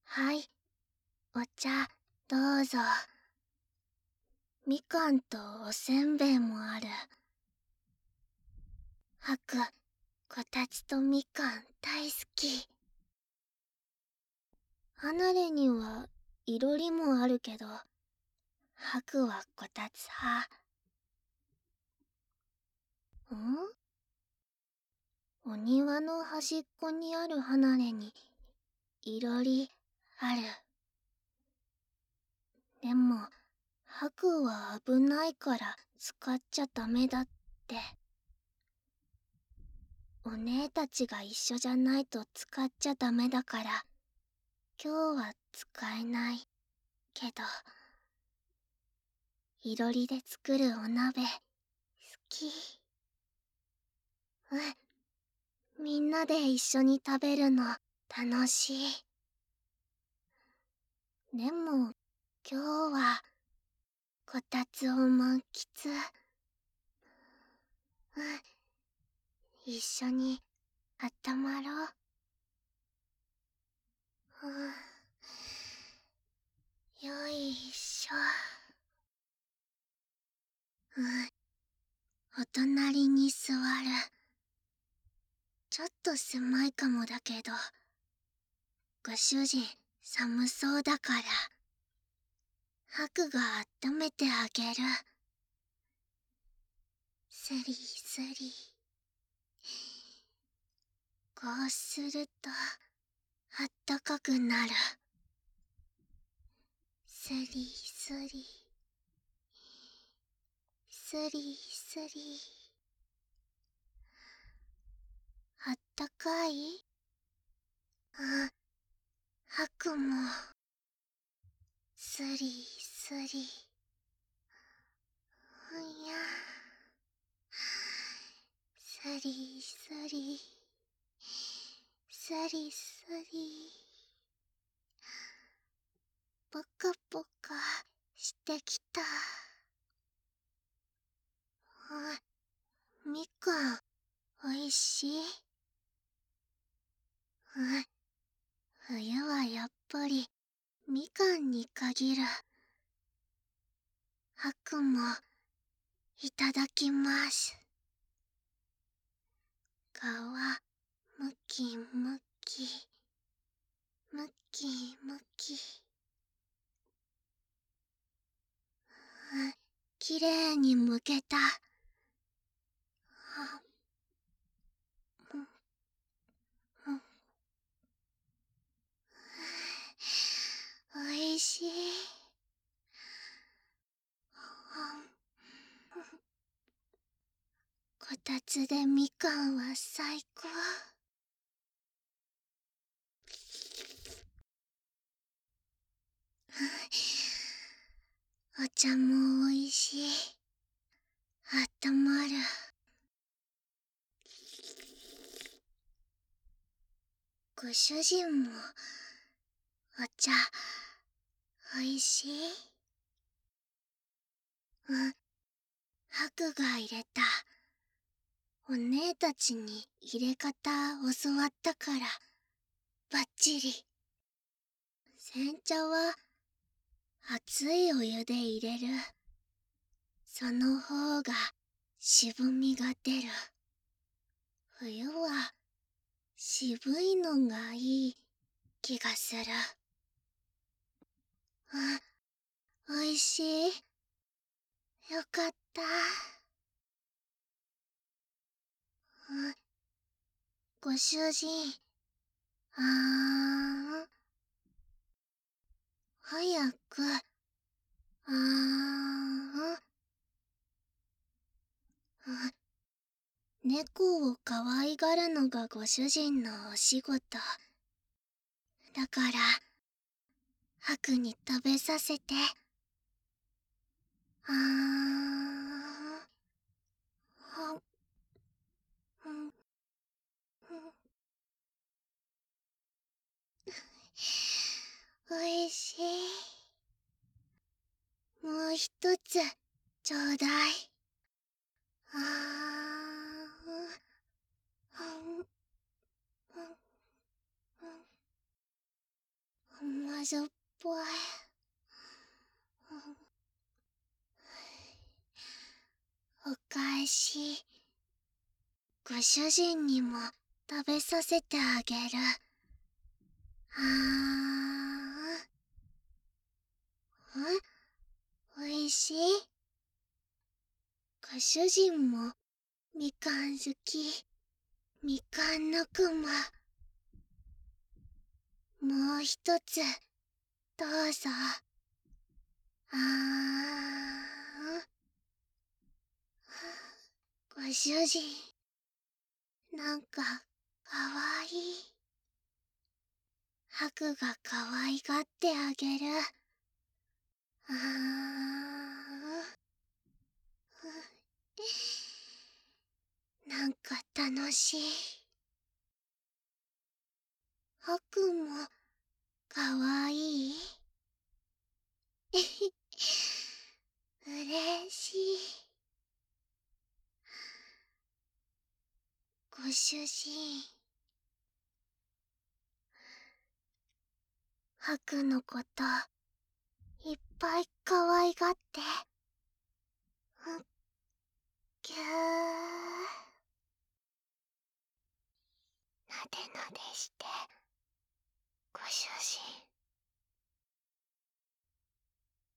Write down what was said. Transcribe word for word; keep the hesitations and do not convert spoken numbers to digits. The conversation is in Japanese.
はい、お茶、どうぞ。みかんとおせんべいもある。ハク、こたつとみかん大好き。離れにはいろりもあるけど、ハクはこたつ派。ん？お庭の端っこにある離れにいろりある。でも、ハクは危ないから使っちゃダメだって。お姉たちが一緒じゃないと使っちゃダメだから、今日は使えない。けど、いろりで作るお鍋、好き。うん、みんなで一緒に食べるの楽しい。でも、今日は、こたつを満喫。うん、一緒に温まろう。うん、よいしょ。うん、お隣に座る。ちょっと狭いかもだけど、ご主人寒そうだから、ハクが温めてあげる。スリスリ。こうすると、あったかくなる。スリスリ。スリスリ。あったかい？あ、ハクも。スリスリ。ふや。スリスリ。スリスリ。ポカポカしてきた。あ、みかん、おいしい？うん、冬はやっぱりみかんに限る。ハクもいただきます。皮むきむきむきむき。うん、きれいにむけた。あ、うんうん、おいしい。こたつでみかんは最高。お茶もおいしい。あったまる。ご主人もお茶おいしい？うん、ハクが入れた。お姉たちに入れ方教わったからバッチリ。煎茶は熱いお湯で入れる。その方が渋みが出る。冬は渋いのがいい気がする。うん、おいしい？よかった。うん、ご主人、あーん、早く、あーん、うん、猫を可愛がるのがご主人のお仕事。だから、ハクに食べさせて。あーん、は、うん、うん、おいしい。もう一つ、ちょうだい。あーん、うん、うん、うん、 甘じょっぱい。お返し、ご主人にも食べさせてあげる。あーん。おいしい？ご主人もみかん好き。みかんのくま。もう一つ、どうぞ。あーん。ご主人、なんか、かわいい。ハクがかわいがってあげる。あーん。なんか楽しい。ハクも、かわいい？えへうれしい。ご主人、ハクのこと、いっぱいかわいがって。うっぎゅー。なでなでして、ご主人。